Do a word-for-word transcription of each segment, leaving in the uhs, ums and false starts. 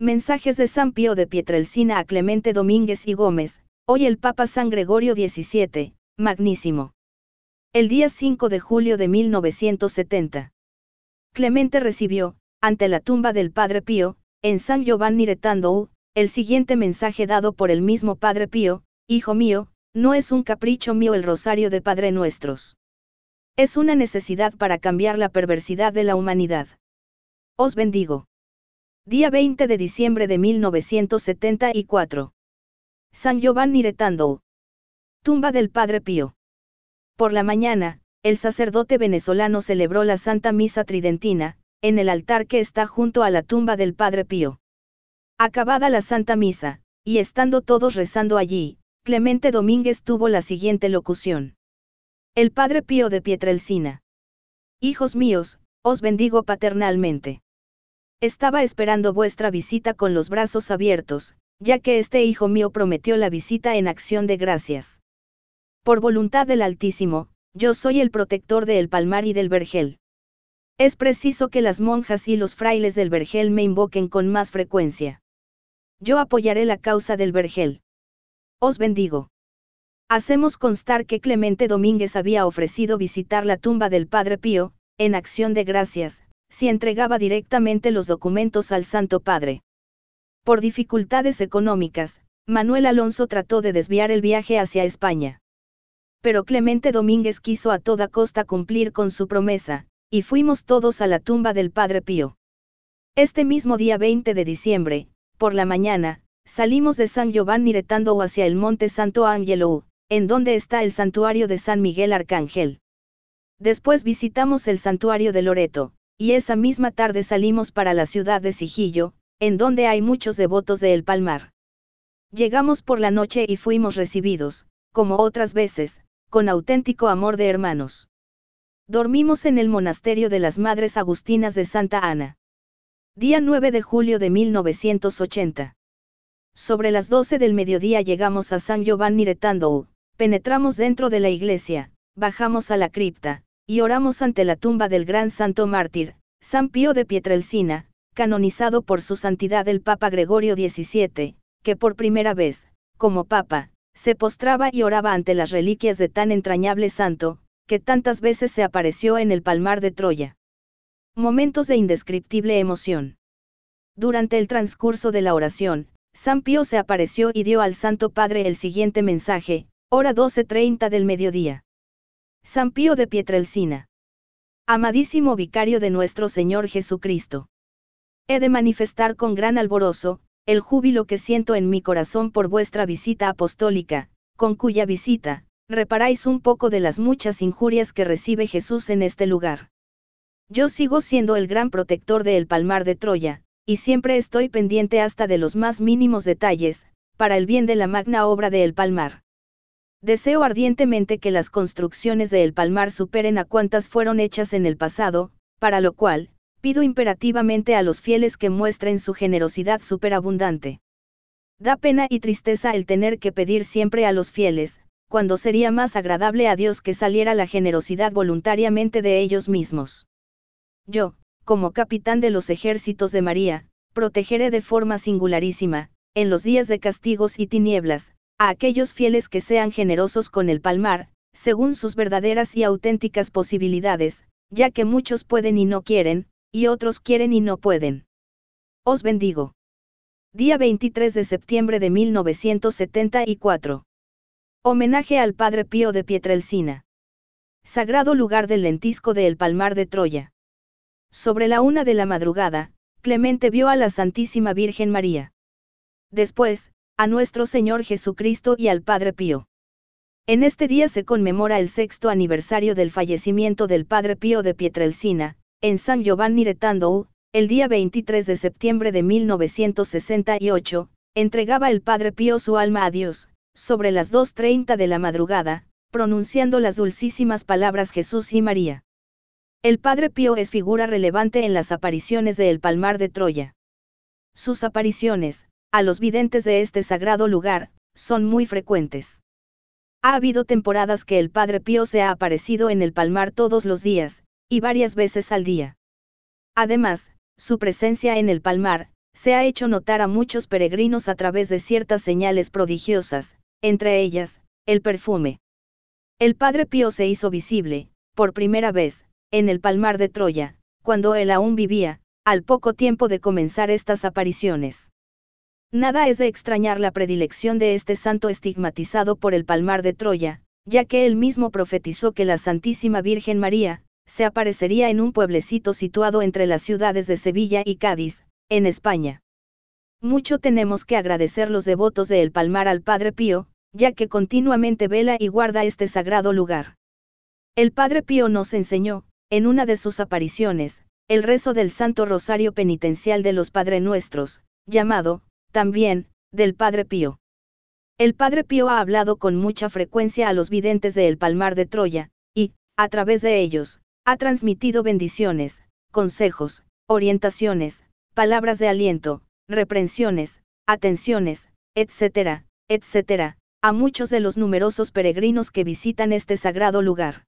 Mensajes de San Pío de Pietrelcina a Clemente Domínguez y Gómez. Hoy el Papa San Gregorio diecisiete, Magnísimo. El día cinco de julio de mil novecientos setenta. Clemente recibió, ante la tumba del Padre Pío, en San Giovanni Retando, el siguiente mensaje dado por el mismo Padre Pío: Hijo mío, no es un capricho mío el rosario de Padre Nuestros. Es una necesidad para cambiar la perversidad de la humanidad. Os bendigo. Día veinte de diciembre de mil novecientos setenta y cuatro. San Giovanni Retando. Tumba del Padre Pío. Por la mañana, el sacerdote venezolano celebró la Santa Misa Tridentina, en el altar que está junto a la tumba del Padre Pío. Acabada la Santa Misa, y estando todos rezando allí, Clemente Domínguez tuvo la siguiente locución. El Padre Pío de Pietrelcina. Hijos míos, os bendigo paternalmente. Estaba esperando vuestra visita con los brazos abiertos, ya que este hijo mío prometió la visita en acción de gracias. Por voluntad del Altísimo, yo soy el protector de El Palmar y del Vergel. Es preciso que las monjas y los frailes del Vergel me invoquen con más frecuencia. Yo apoyaré la causa del Vergel. Os bendigo. Hacemos constar que Clemente Domínguez había ofrecido visitar la tumba del Padre Pío, en acción de gracias, si entregaba directamente los documentos al Santo Padre. Por dificultades económicas, Manuel Alonso trató de desviar el viaje hacia España. Pero Clemente Domínguez quiso a toda costa cumplir con su promesa, y fuimos todos a la tumba del Padre Pío. Este mismo día veinte de diciembre, por la mañana, salimos de San Giovanni Retando hacia el Monte Santo Angelo, en donde está el santuario de San Miguel Arcángel. Después visitamos el santuario de Loreto, y esa misma tarde salimos para la ciudad de Sigillo, en donde hay muchos devotos de El Palmar. Llegamos por la noche y fuimos recibidos, como otras veces, con auténtico amor de hermanos. Dormimos en el monasterio de las Madres Agustinas de Santa Ana. Día nueve de julio de mil novecientos ochenta. Sobre las doce del mediodía llegamos a San Giovanni Retando, penetramos dentro de la iglesia, bajamos a la cripta, y oramos ante la tumba del gran santo mártir, San Pío de Pietrelcina, canonizado por su santidad el Papa Gregorio diecisiete, que por primera vez, como Papa, se postraba y oraba ante las reliquias de tan entrañable santo, que tantas veces se apareció en el Palmar de Troya. Momentos de indescriptible emoción. Durante el transcurso de la oración, San Pío se apareció y dio al Santo Padre el siguiente mensaje: hora doce treinta del mediodía. San Pío de Pietrelcina. Amadísimo vicario de nuestro Señor Jesucristo. He de manifestar con gran alborozo, el júbilo que siento en mi corazón por vuestra visita apostólica, con cuya visita, reparáis un poco de las muchas injurias que recibe Jesús en este lugar. Yo sigo siendo el gran protector de El Palmar de Troya, y siempre estoy pendiente hasta de los más mínimos detalles, para el bien de la magna obra de El Palmar. Deseo ardientemente que las construcciones de El Palmar superen a cuantas fueron hechas en el pasado, para lo cual, pido imperativamente a los fieles que muestren su generosidad superabundante. Da pena y tristeza el tener que pedir siempre a los fieles, cuando sería más agradable a Dios que saliera la generosidad voluntariamente de ellos mismos. Yo, como capitán de los ejércitos de María, protegeré de forma singularísima, en los días de castigos y tinieblas, a aquellos fieles que sean generosos con El Palmar, según sus verdaderas y auténticas posibilidades, ya que muchos pueden y no quieren, y otros quieren y no pueden. Os bendigo. Día veintitrés de septiembre de mil novecientos setenta y cuatro. Homenaje al Padre Pío de Pietrelcina. Sagrado lugar del lentisco de El Palmar de Troya. Sobre la una de la madrugada, Clemente vio a la Santísima Virgen María. Después, a nuestro Señor Jesucristo y al Padre Pío. En este día se conmemora el sexto aniversario del fallecimiento del Padre Pío de Pietrelcina, en San Giovanni Retando. El día veintitrés de septiembre de mil novecientos sesenta y ocho, entregaba el Padre Pío su alma a Dios, sobre las dos treinta de la madrugada, pronunciando las dulcísimas palabras Jesús y María. El Padre Pío es figura relevante en las apariciones de El Palmar de Troya. Sus apariciones, a los videntes de este sagrado lugar, son muy frecuentes. Ha habido temporadas que el Padre Pío se ha aparecido en El Palmar todos los días, y varias veces al día. Además, su presencia en El Palmar, se ha hecho notar a muchos peregrinos a través de ciertas señales prodigiosas, entre ellas, el perfume. El Padre Pío se hizo visible, por primera vez, en el Palmar de Troya, cuando él aún vivía, al poco tiempo de comenzar estas apariciones. Nada es de extrañar la predilección de este santo estigmatizado por el Palmar de Troya, ya que él mismo profetizó que la Santísima Virgen María, se aparecería en un pueblecito situado entre las ciudades de Sevilla y Cádiz, en España. Mucho tenemos que agradecer los devotos de El Palmar al Padre Pío, ya que continuamente vela y guarda este sagrado lugar. El Padre Pío nos enseñó, en una de sus apariciones, el rezo del Santo Rosario Penitencial de los Padre Nuestros, llamado, también, del Padre Pío. El Padre Pío ha hablado con mucha frecuencia a los videntes de El Palmar de Troya, y, a través de ellos, ha transmitido bendiciones, consejos, orientaciones, palabras de aliento, reprensiones, atenciones, etcétera, etcétera, a muchos de los numerosos peregrinos que visitan este sagrado lugar.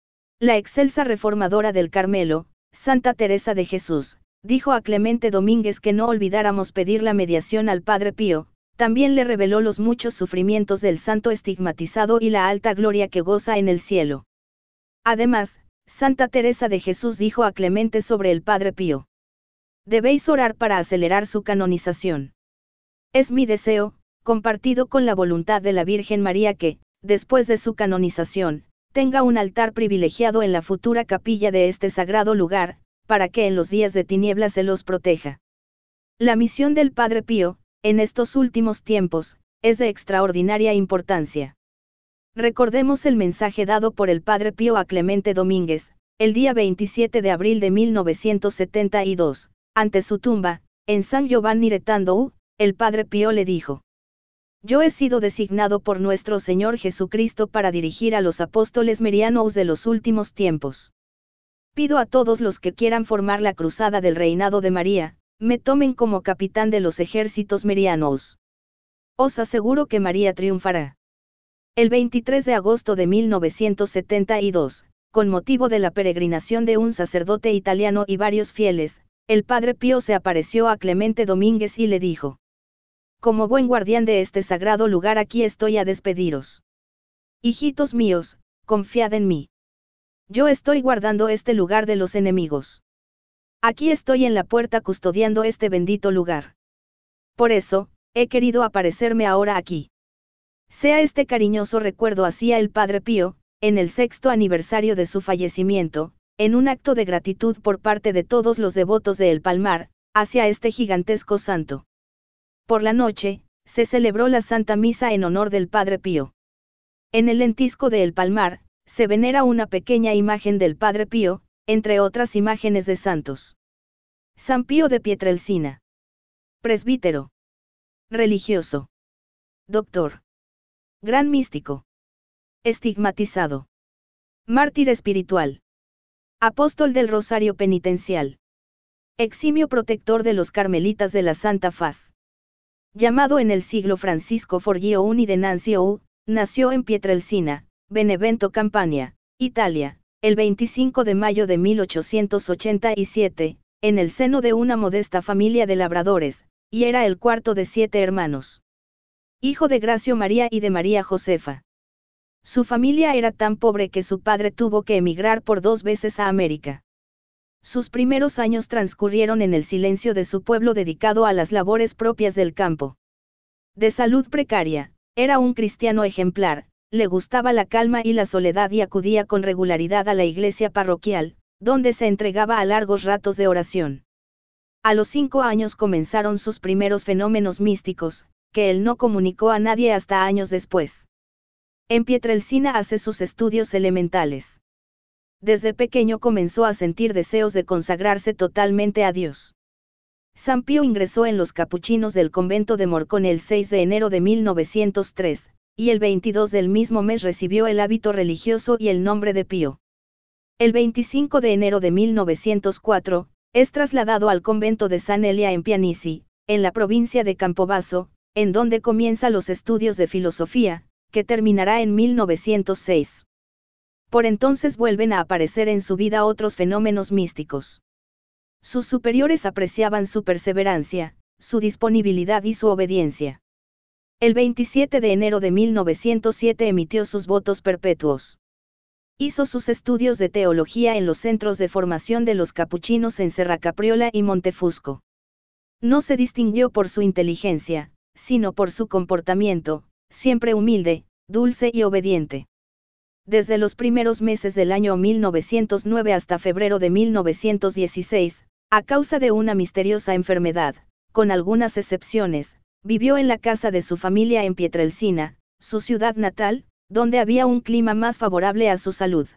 La excelsa reformadora del Carmelo, Santa Teresa de Jesús, dijo a Clemente Domínguez que no olvidáramos pedir la mediación al Padre Pío, también le reveló los muchos sufrimientos del santo estigmatizado y la alta gloria que goza en el cielo. Además, Santa Teresa de Jesús dijo a Clemente sobre el Padre Pío: debéis orar para acelerar su canonización. Es mi deseo, compartido con la voluntad de la Virgen María, que, después de su canonización, tenga un altar privilegiado en la futura capilla de este sagrado lugar, para que en los días de tinieblas se los proteja. La misión del Padre Pío, en estos últimos tiempos, es de extraordinaria importancia. Recordemos el mensaje dado por el Padre Pío a Clemente Domínguez, el día veintisiete de abril de mil novecientos setenta y dos, ante su tumba, en San Giovanni Retandou, el Padre Pío le dijo: yo he sido designado por nuestro Señor Jesucristo para dirigir a los apóstoles marianos de los últimos tiempos. Pido a todos los que quieran formar la cruzada del reinado de María, me tomen como capitán de los ejércitos marianos. Os aseguro que María triunfará. El veintitrés de agosto de mil novecientos setenta y dos, con motivo de la peregrinación de un sacerdote italiano y varios fieles, el Padre Pío se apareció a Clemente Domínguez y le dijo: como buen guardián de este sagrado lugar, aquí estoy a despediros. Hijitos míos, confiad en mí. Yo estoy guardando este lugar de los enemigos. Aquí estoy en la puerta custodiando este bendito lugar. Por eso, he querido aparecerme ahora aquí. Sea este cariñoso recuerdo hacia el Padre Pío, en el sexto aniversario de su fallecimiento, en un acto de gratitud por parte de todos los devotos de El Palmar, hacia este gigantesco santo. Por la noche, se celebró la Santa Misa en honor del Padre Pío. En el lentisco de El Palmar, se venera una pequeña imagen del Padre Pío, entre otras imágenes de santos. San Pío de Pietrelcina. Presbítero. Religioso. Doctor. Gran místico. Estigmatizado. Mártir espiritual. Apóstol del Rosario Penitencial. Eximio protector de los carmelitas de la Santa Faz. Llamado en el siglo Francisco Forgio Uni de Nancio, nació en Pietrelcina, Benevento Campania, Italia, el veinticinco de mayo de mil ochocientos ochenta y siete, en el seno de una modesta familia de labradores, y era el cuarto de siete hermanos. Hijo de Gracio María y de María Josefa. Su familia era tan pobre que su padre tuvo que emigrar por dos veces a América. Sus primeros años transcurrieron en el silencio de su pueblo dedicado a las labores propias del campo. De salud precaria, era un cristiano ejemplar, le gustaba la calma y la soledad y acudía con regularidad a la iglesia parroquial, donde se entregaba a largos ratos de oración. A los cinco años comenzaron sus primeros fenómenos místicos, que él no comunicó a nadie hasta años después. En Pietrelcina hace sus estudios elementales. Desde pequeño comenzó a sentir deseos de consagrarse totalmente a Dios. San Pío ingresó en los capuchinos del convento de Morcone el seis de enero de mil novecientos tres, y el veintidós del mismo mes recibió el hábito religioso y el nombre de Pío. El veinticinco de enero de mil novecientos cuatro, es trasladado al convento de San Elia en Pianici, en la provincia de Campobasso, en donde comienza los estudios de filosofía, que terminará en mil novecientos seis. Por entonces vuelven a aparecer en su vida otros fenómenos místicos. Sus superiores apreciaban su perseverancia, su disponibilidad y su obediencia. El veintisiete de enero de mil novecientos siete emitió sus votos perpetuos. Hizo sus estudios de teología en los centros de formación de los capuchinos en Serracapriola y Montefusco. No se distinguió por su inteligencia, sino por su comportamiento, siempre humilde, dulce y obediente. Desde los primeros meses del año mil novecientos nueve hasta febrero de mil novecientos dieciséis, a causa de una misteriosa enfermedad, con algunas excepciones, vivió en la casa de su familia en Pietrelcina, su ciudad natal, donde había un clima más favorable a su salud.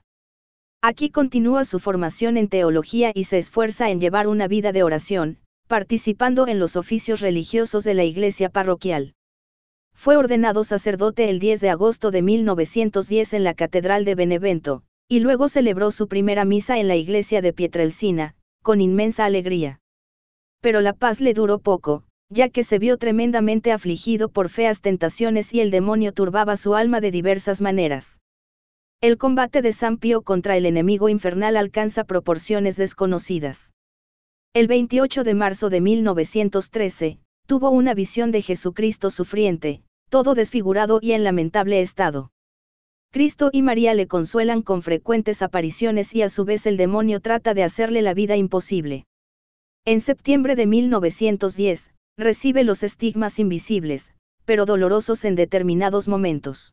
Aquí continúa su formación en teología y se esfuerza en llevar una vida de oración, participando en los oficios religiosos de la iglesia parroquial. Fue ordenado sacerdote el diez de agosto de mil novecientos diez en la Catedral de Benevento, y luego celebró su primera misa en la iglesia de Pietrelcina, con inmensa alegría. Pero la paz le duró poco, ya que se vio tremendamente afligido por feas tentaciones y el demonio turbaba su alma de diversas maneras. El combate de San Pío contra el enemigo infernal alcanza proporciones desconocidas. El veintiocho de marzo de mil novecientos trece, tuvo una visión de Jesucristo sufriente, todo desfigurado y en lamentable estado. Cristo y María le consuelan con frecuentes apariciones y a su vez el demonio trata de hacerle la vida imposible. En septiembre de mil novecientos diez, recibe los estigmas invisibles, pero dolorosos en determinados momentos.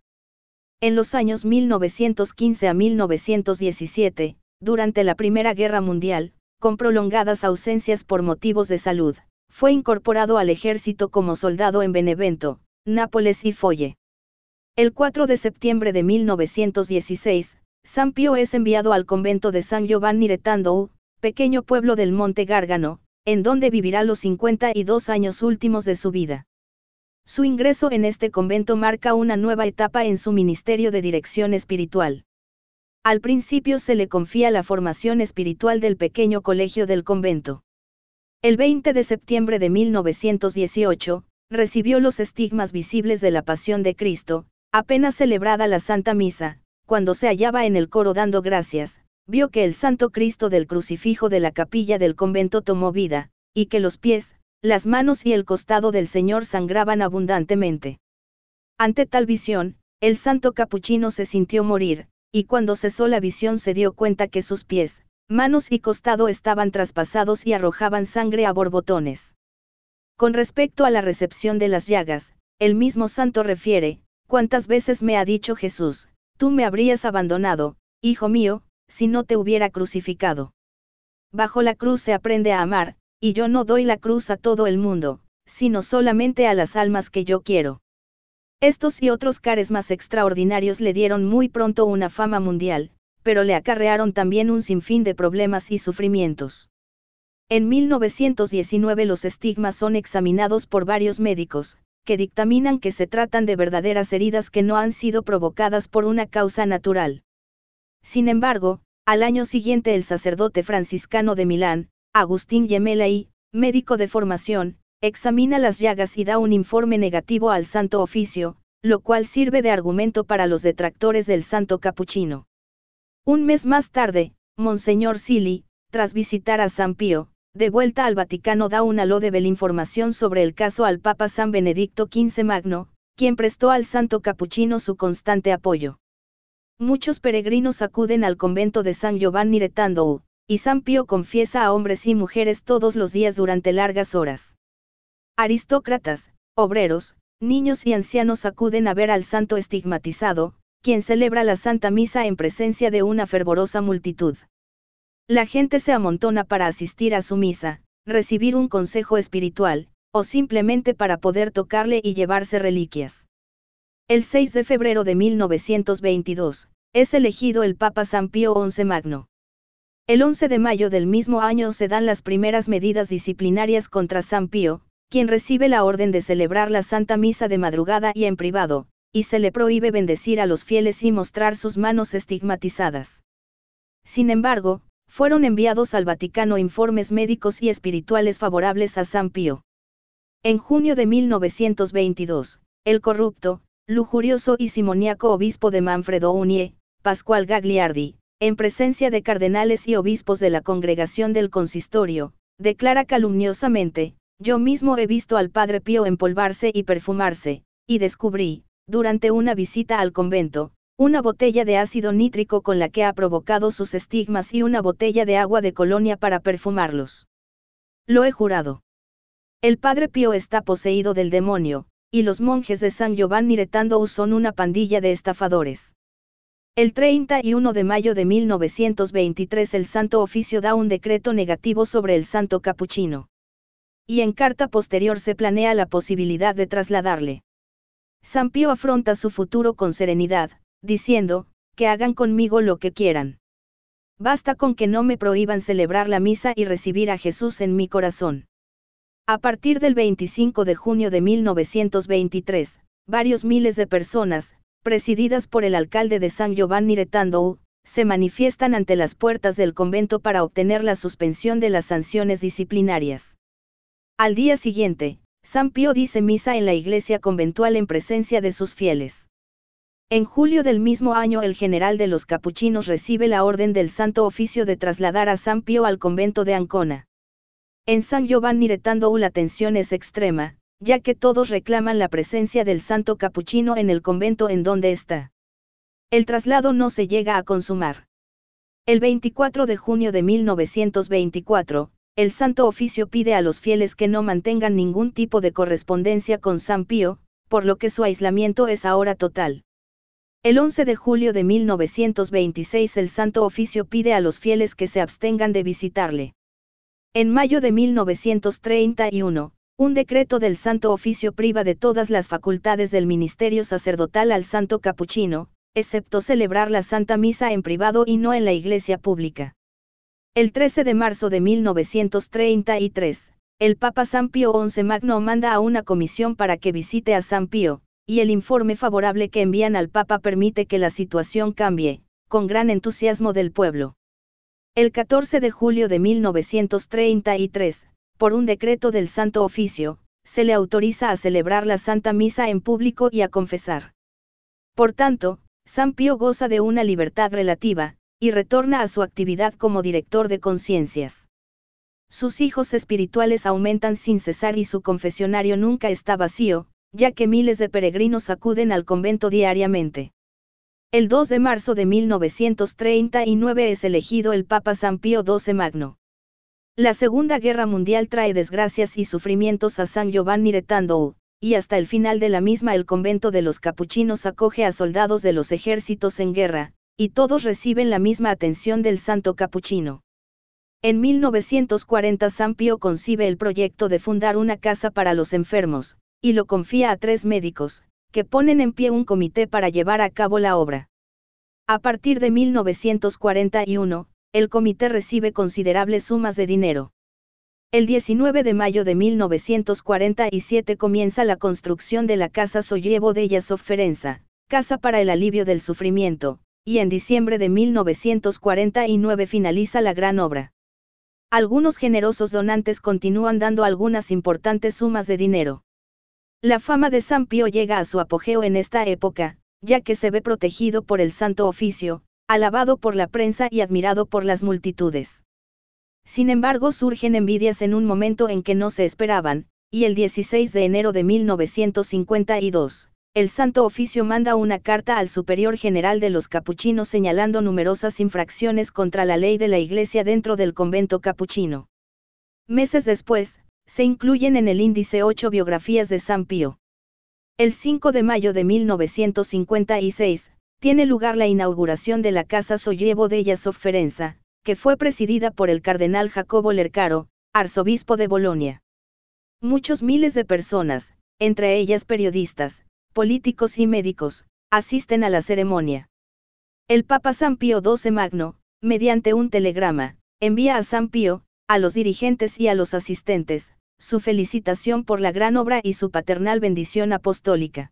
En los años mil novecientos quince a mil novecientos diecisiete, durante la Primera Guerra Mundial, con prolongadas ausencias por motivos de salud, fue incorporado al ejército como soldado en Benevento, Nápoles y Folle. El cuatro de septiembre de mil novecientos dieciséis, San Pío es enviado al convento de San Giovanni Retandou, pequeño pueblo del Monte Gárgano, en donde vivirá los cincuenta y dos años últimos de su vida. Su ingreso en este convento marca una nueva etapa en su ministerio de dirección espiritual. Al principio se le confía la formación espiritual del pequeño colegio del convento. El veinte de septiembre de mil novecientos dieciocho, recibió los estigmas visibles de la Pasión de Cristo, apenas celebrada la Santa Misa, cuando se hallaba en el coro dando gracias, vio que el Santo Cristo del crucifijo de la capilla del convento tomó vida, y que los pies, las manos y el costado del Señor sangraban abundantemente. Ante tal visión, el santo capuchino se sintió morir, y cuando cesó la visión se dio cuenta que sus pies, manos y costado estaban traspasados y arrojaban sangre a borbotones. Con respecto a la recepción de las llagas, el mismo santo refiere: «¿Cuántas veces me ha dicho Jesús, tú me habrías abandonado, hijo mío, si no te hubiera crucificado? Bajo la cruz se aprende a amar, y yo no doy la cruz a todo el mundo, sino solamente a las almas que yo quiero». Estos y otros carismas extraordinarios le dieron muy pronto una fama mundial, pero le acarrearon también un sinfín de problemas y sufrimientos. En mil novecientos diecinueve los estigmas son examinados por varios médicos, que dictaminan que se tratan de verdaderas heridas que no han sido provocadas por una causa natural. Sin embargo, al año siguiente el sacerdote franciscano de Milán, Agustín Gemelli, médico de formación, examina las llagas y da un informe negativo al Santo Oficio, lo cual sirve de argumento para los detractores del santo capuchino. Un mes más tarde, Monseñor Silli, tras visitar a San Pío, de vuelta al Vaticano, da una laudable información sobre el caso al Papa San Benedicto quince Magno, quien prestó al santo capuchino su constante apoyo. Muchos peregrinos acuden al convento de San Giovanni Retandou, y San Pío confiesa a hombres y mujeres todos los días durante largas horas. Aristócratas, obreros, niños y ancianos acuden a ver al santo estigmatizado, quien celebra la Santa Misa en presencia de una fervorosa multitud. La gente se amontona para asistir a su misa, recibir un consejo espiritual, o simplemente para poder tocarle y llevarse reliquias. El seis de febrero de mil novecientos veintidós, es elegido el Papa San Pío once Magno. El once de mayo del mismo año se dan las primeras medidas disciplinarias contra San Pío, quien recibe la orden de celebrar la Santa Misa de madrugada y en privado, y se le prohíbe bendecir a los fieles y mostrar sus manos estigmatizadas. Sin embargo, fueron enviados al Vaticano informes médicos y espirituales favorables a San Pío. En junio de mil novecientos veintidós, el corrupto, lujurioso y simoníaco obispo de Manfredo Unie, Pascual Gagliardi, en presencia de cardenales y obispos de la congregación del consistorio, declara calumniosamente, yo mismo he visto al Padre Pío empolvarse y perfumarse, y descubrí, durante una visita al convento, una botella de ácido nítrico con la que ha provocado sus estigmas y una botella de agua de colonia para perfumarlos. Lo he jurado. El Padre Pío está poseído del demonio, y los monjes de San Giovanni Retando son una pandilla de estafadores. El treinta y uno de mayo de mil novecientos veintitrés el Santo Oficio da un decreto negativo sobre el santo capuchino. Y en carta posterior se planea la posibilidad de trasladarle. San Pío afronta su futuro con serenidad, diciendo, que hagan conmigo lo que quieran. Basta con que no me prohíban celebrar la misa y recibir a Jesús en mi corazón. A partir del veinticinco de junio de mil novecientos veintitrés, varios miles de personas, presididas por el alcalde de San Giovanni Retando, se manifiestan ante las puertas del convento para obtener la suspensión de las sanciones disciplinarias. Al día siguiente, San Pío dice misa en la iglesia conventual en presencia de sus fieles. En julio del mismo año el general de los capuchinos recibe la orden del Santo Oficio de trasladar a San Pío al convento de Ancona. En San Giovanni Retando la tensión es extrema, ya que todos reclaman la presencia del santo capuchino en el convento en donde está. El traslado no se llega a consumar. El veinticuatro de junio de mil novecientos veinticuatro, el Santo Oficio pide a los fieles que no mantengan ningún tipo de correspondencia con San Pío, por lo que su aislamiento es ahora total. El once de julio de mil novecientos veintiséis el Santo Oficio pide a los fieles que se abstengan de visitarle. En mayo de mil novecientos treinta y uno, un decreto del Santo Oficio priva de todas las facultades del ministerio sacerdotal al santo capuchino, excepto celebrar la Santa Misa en privado y no en la iglesia pública. El trece de marzo de mil novecientos treinta y tres, el Papa San Pío once Magno manda a una comisión para que visite a San Pío, y el informe favorable que envían al Papa permite que la situación cambie, con gran entusiasmo del pueblo. El catorce de julio de mil novecientos treinta y tres, por un decreto del Santo Oficio, se le autoriza a celebrar la Santa Misa en público y a confesar. Por tanto, San Pío goza de una libertad relativa, y retorna a su actividad como director de conciencias. Sus hijos espirituales aumentan sin cesar y su confesionario nunca está vacío, ya que miles de peregrinos acuden al convento diariamente. El dos de marzo de mil novecientos treinta y nueve es elegido el Papa San Pío doce Magno. La Segunda Guerra Mundial trae desgracias y sufrimientos a San Giovanni Retando, y hasta el final de la misma el convento de los capuchinos acoge a soldados de los ejércitos en guerra, y todos reciben la misma atención del santo capuchino. En mil novecientos cuarenta San Pío concibe el proyecto de fundar una casa para los enfermos, y lo confía a tres médicos, que ponen en pie un comité para llevar a cabo la obra. A partir de mil novecientos cuarenta y uno, el comité recibe considerables sumas de dinero. El diecinueve de mayo de mil novecientos cuarenta y siete comienza la construcción de la Casa Sollievo della Sofferenza, casa para el alivio del sufrimiento, y en diciembre de mil novecientos cuarenta y nueve finaliza la gran obra. Algunos generosos donantes continúan dando algunas importantes sumas de dinero. La fama de San Pío llega a su apogeo en esta época, ya que se ve protegido por el Santo Oficio, alabado por la prensa y admirado por las multitudes. Sin embargo, surgen envidias en un momento en que no se esperaban, y el dieciséis de enero de mil novecientos cincuenta y dos, el Santo Oficio manda una carta al Superior General de los Capuchinos señalando numerosas infracciones contra la ley de la Iglesia dentro del convento capuchino. Meses después, se incluyen en el índice ocho biografías de San Pío. El cinco de mayo de mil novecientos cincuenta y seis, tiene lugar la inauguración de la Casa Sollievo della Sofferenza, que fue presidida por el cardenal Jacobo Lercaro, arzobispo de Bolonia. Muchos miles de personas, entre ellas periodistas, políticos y médicos, asisten a la ceremonia. El Papa San Pío doce Magno, mediante un telegrama, envía a San Pío, a los dirigentes y a los asistentes, su felicitación por la gran obra y su paternal bendición apostólica.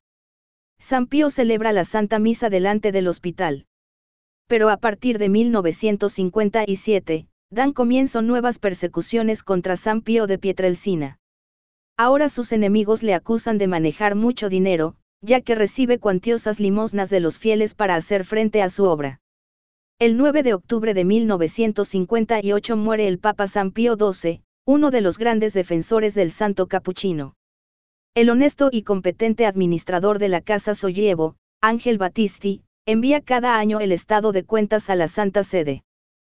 San Pío celebra la Santa Misa delante del hospital. Pero a partir de mil novecientos cincuenta y siete, dan comienzo nuevas persecuciones contra San Pío de Pietrelcina. Ahora sus enemigos le acusan de manejar mucho dinero, ya que recibe cuantiosas limosnas de los fieles para hacer frente a su obra. El nueve de octubre de mil novecientos cincuenta y ocho muere el Papa San Pío doce, uno de los grandes defensores del santo capuchino. El honesto y competente administrador de la Casa Sollievo, Ángel Battisti, envía cada año el estado de cuentas a la Santa Sede.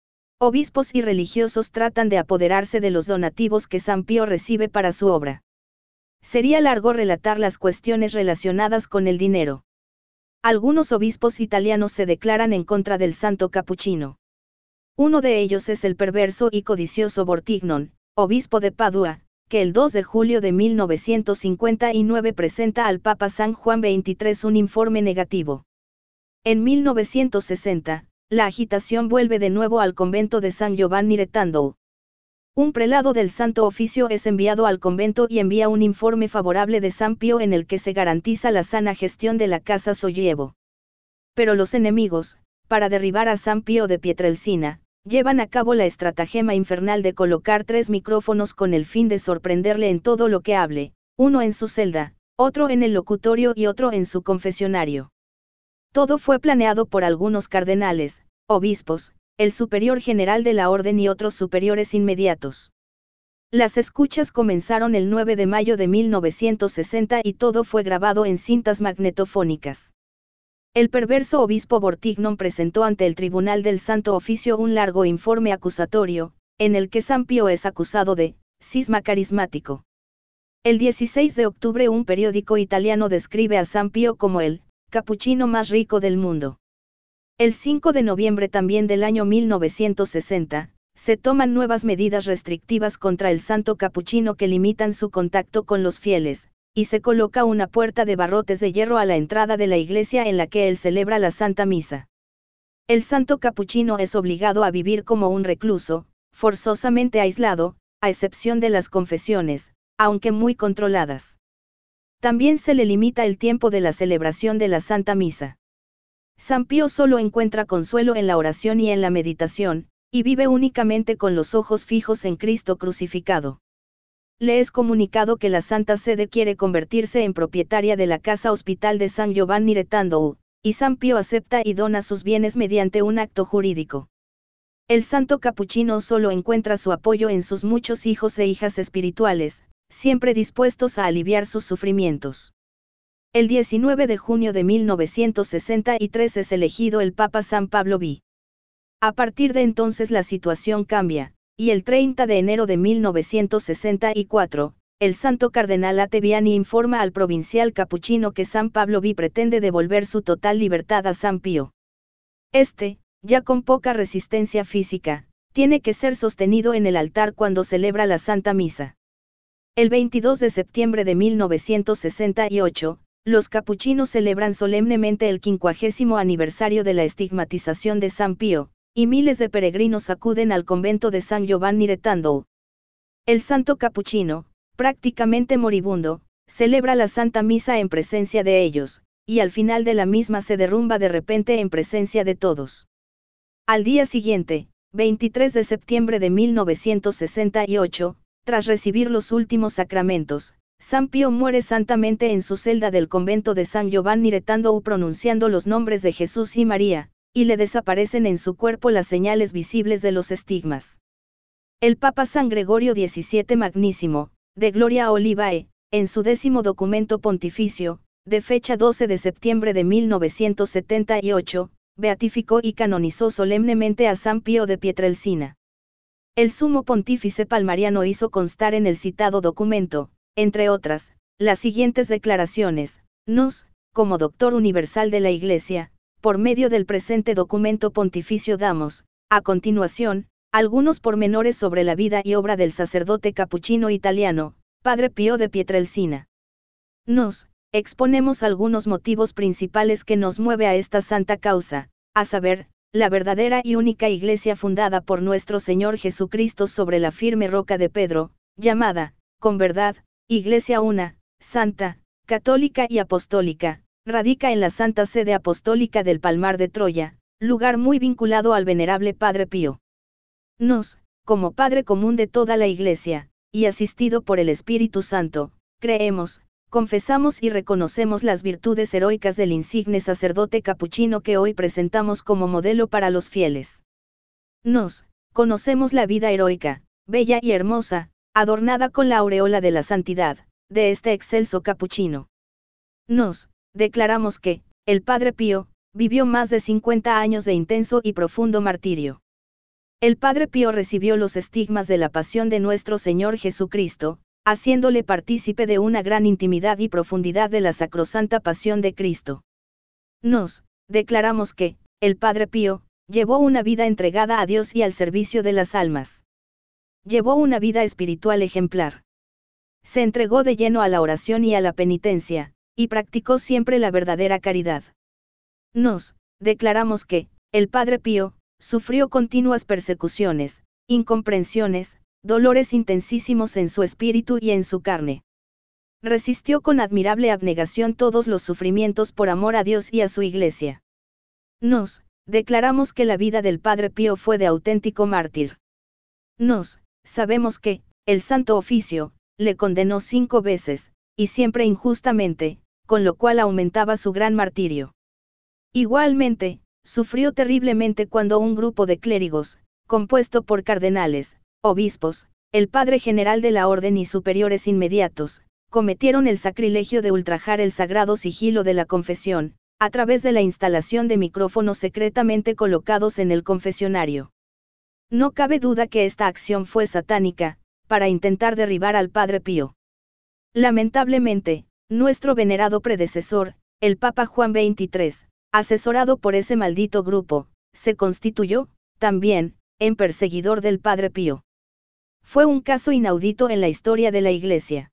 Obispos y religiosos tratan de apoderarse de los donativos que San Pío recibe para su obra. Sería largo relatar las cuestiones relacionadas con el dinero. Algunos obispos italianos se declaran en contra del santo capuchino. Uno de ellos es el perverso y codicioso Bortignon, obispo de Padua, que el dos de julio de mil novecientos cincuenta y nueve presenta al Papa San Juan veintitrés un informe negativo. En mil novecientos sesenta, la agitación vuelve de nuevo al convento de San Giovanni Retando. Un prelado del Santo Oficio es enviado al convento y envía un informe favorable de San Pío en el que se garantiza la sana gestión de la Casa Sollievo. Pero los enemigos, para derribar a San Pío de Pietrelcina, llevan a cabo la estratagema infernal de colocar tres micrófonos con el fin de sorprenderle en todo lo que hable, uno en su celda, otro en el locutorio y otro en su confesionario. Todo fue planeado por algunos cardenales, obispos, el superior general de la orden y otros superiores inmediatos. Las escuchas comenzaron el nueve de mayo de mil novecientos sesenta y todo fue grabado en cintas magnetofónicas. El perverso obispo Bortignon presentó ante el Tribunal del Santo Oficio un largo informe acusatorio, en el que San Pío es acusado de cisma carismático. El dieciséis de octubre un periódico italiano describe a San Pío como el capuchino más rico del mundo. El cinco de noviembre también del año mil novecientos sesenta, se toman nuevas medidas restrictivas contra el santo capuchino que limitan su contacto con los fieles, y se coloca una puerta de barrotes de hierro a la entrada de la iglesia en la que él celebra la Santa Misa. El santo capuchino es obligado a vivir como un recluso, forzosamente aislado, a excepción de las confesiones, aunque muy controladas. También se le limita el tiempo de la celebración de la Santa Misa. San Pío solo encuentra consuelo en la oración y en la meditación, y vive únicamente con los ojos fijos en Cristo crucificado. Le es comunicado que la Santa Sede quiere convertirse en propietaria de la casa hospital de San Giovanni Retando, y San Pío acepta y dona sus bienes mediante un acto jurídico. El santo capuchino solo encuentra su apoyo en sus muchos hijos e hijas espirituales, siempre dispuestos a aliviar sus sufrimientos. El diecinueve de junio de mil novecientos sesenta y tres es elegido el Papa San Pablo segundo. A partir de entonces la situación cambia, y el treinta de enero de mil novecientos sesenta y cuatro, el santo cardenal Ottaviani informa al provincial capuchino que San Pablo segundo pretende devolver su total libertad a San Pío. Este, ya con poca resistencia física, tiene que ser sostenido en el altar cuando celebra la Santa Misa. El veintidós de septiembre de mil novecientos sesenta y ocho, los capuchinos celebran solemnemente el quincuagésimo aniversario de la estigmatización de San Pío, y miles de peregrinos acuden al convento de San Giovanni Retando. El santo capuchino, prácticamente moribundo, celebra la Santa Misa en presencia de ellos, y al final de la misma se derrumba de repente en presencia de todos. Al día siguiente, veintitrés de septiembre de mil novecientos sesenta y ocho, tras recibir los últimos sacramentos, San Pío muere santamente en su celda del convento de San Giovanni Retando pronunciando los nombres de Jesús y María, y le desaparecen en su cuerpo las señales visibles de los estigmas. El Papa San Gregorio diecisiete Magnísimo, de Gloria Olivae, en su décimo documento pontificio, de fecha doce de septiembre de mil novecientos setenta y ocho, beatificó y canonizó solemnemente a San Pío de Pietrelcina. El sumo pontífice palmariano hizo constar en el citado documento, entre otras, las siguientes declaraciones: nos, como doctor universal de la Iglesia, por medio del presente documento pontificio damos, a continuación, algunos pormenores sobre la vida y obra del sacerdote capuchino italiano, Padre Pío de Pietrelcina. Nos, exponemos algunos motivos principales que nos mueve a esta santa causa, a saber, la verdadera y única Iglesia fundada por nuestro Señor Jesucristo sobre la firme roca de Pedro, llamada, con verdad, Iglesia una, santa, católica y apostólica, radica en la Santa Sede Apostólica del Palmar de Troya, lugar muy vinculado al venerable Padre Pío. Nos, como Padre común de toda la Iglesia, y asistido por el Espíritu Santo, creemos, confesamos y reconocemos las virtudes heroicas del insigne sacerdote capuchino que hoy presentamos como modelo para los fieles. Nos, conocemos la vida heroica, bella y hermosa, adornada con la aureola de la santidad, de este excelso capuchino. Nos declaramos que, el Padre Pío, vivió más de cincuenta años de intenso y profundo martirio. El Padre Pío recibió los estigmas de la pasión de nuestro Señor Jesucristo, haciéndole partícipe de una gran intimidad y profundidad de la sacrosanta pasión de Cristo. Nos declaramos que, el Padre Pío, llevó una vida entregada a Dios y al servicio de las almas. Llevó una vida espiritual ejemplar. Se entregó de lleno a la oración y a la penitencia, y practicó siempre la verdadera caridad. Nos declaramos que, el Padre Pío, sufrió continuas persecuciones, incomprensiones, dolores intensísimos en su espíritu y en su carne. Resistió con admirable abnegación todos los sufrimientos por amor a Dios y a su Iglesia. Nos declaramos que la vida del Padre Pío fue de auténtico mártir. Nos sabemos que, el Santo Oficio, le condenó cinco veces, y siempre injustamente, con lo cual aumentaba su gran martirio. Igualmente, sufrió terriblemente cuando un grupo de clérigos, compuesto por cardenales, obispos, el padre general de la orden y superiores inmediatos, cometieron el sacrilegio de ultrajar el sagrado sigilo de la confesión, a través de la instalación de micrófonos secretamente colocados en el confesionario. No cabe duda que esta acción fue satánica, para intentar derribar al Padre Pío. Lamentablemente, nuestro venerado predecesor, el Papa Juan veintitrés, asesorado por ese maldito grupo, se constituyó, también, en perseguidor del Padre Pío. Fue un caso inaudito en la historia de la Iglesia.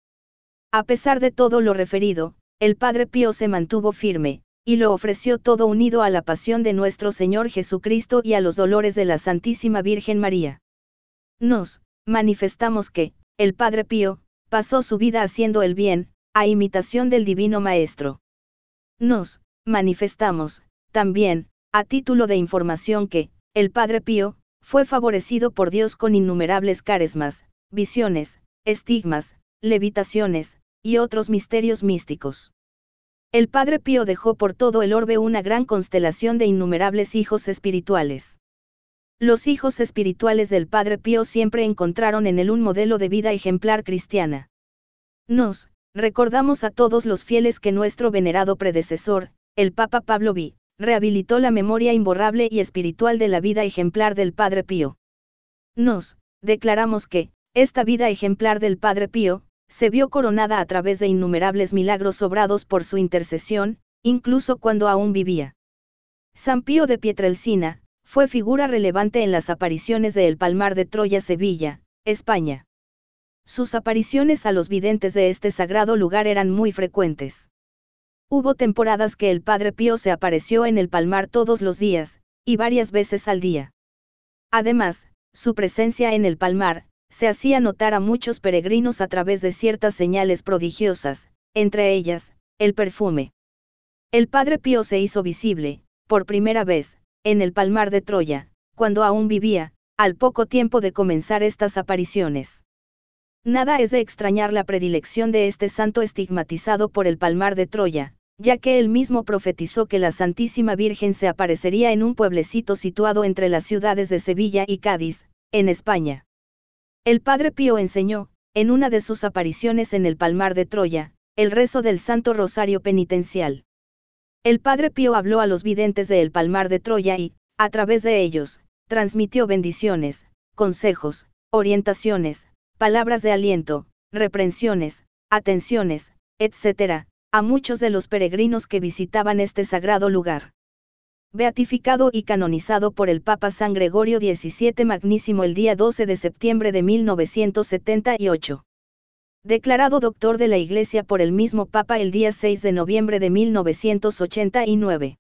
A pesar de todo lo referido, el Padre Pío se mantuvo firme, y lo ofreció todo unido a la pasión de nuestro Señor Jesucristo y a los dolores de la Santísima Virgen María. Nos manifestamos que, el Padre Pío, pasó su vida haciendo el bien, a imitación del Divino Maestro. Nos manifestamos, también, a título de información que, el Padre Pío, fue favorecido por Dios con innumerables caresmas, visiones, estigmas, levitaciones, y otros misterios místicos. El Padre Pío dejó por todo el orbe una gran constelación de innumerables hijos espirituales. Los hijos espirituales del Padre Pío siempre encontraron en él un modelo de vida ejemplar cristiana. Nos recordamos a todos los fieles que nuestro venerado predecesor, el Papa Pablo segundo, rehabilitó la memoria imborrable y espiritual de la vida ejemplar del Padre Pío. Nos declaramos que, esta vida ejemplar del Padre Pío, se vio coronada a través de innumerables milagros obrados por su intercesión, incluso cuando aún vivía. San Pío de Pietrelcina, fue figura relevante en las apariciones de El Palmar de Troya, Sevilla, España. Sus apariciones a los videntes de este sagrado lugar eran muy frecuentes. Hubo temporadas que el Padre Pío se apareció en el Palmar todos los días, y varias veces al día. Además, su presencia en el Palmar, se hacía notar a muchos peregrinos a través de ciertas señales prodigiosas, entre ellas, el perfume. El Padre Pío se hizo visible, por primera vez, en el Palmar de Troya, cuando aún vivía, al poco tiempo de comenzar estas apariciones. Nada es de extrañar la predilección de este santo estigmatizado por el Palmar de Troya, ya que él mismo profetizó que la Santísima Virgen se aparecería en un pueblecito situado entre las ciudades de Sevilla y Cádiz, en España. El Padre Pío enseñó, en una de sus apariciones en el Palmar de Troya, el rezo del Santo Rosario Penitencial. El Padre Pío habló a los videntes de El Palmar de Troya y, a través de ellos, transmitió bendiciones, consejos, orientaciones, palabras de aliento, reprensiones, atenciones, etcétera, a muchos de los peregrinos que visitaban este sagrado lugar. Beatificado y canonizado por el Papa San Gregorio diecisiete Magnísimo el día doce de septiembre de mil novecientos setenta y ocho. Declarado doctor de la Iglesia por el mismo Papa el día seis de noviembre de mil novecientos ochenta y nueve.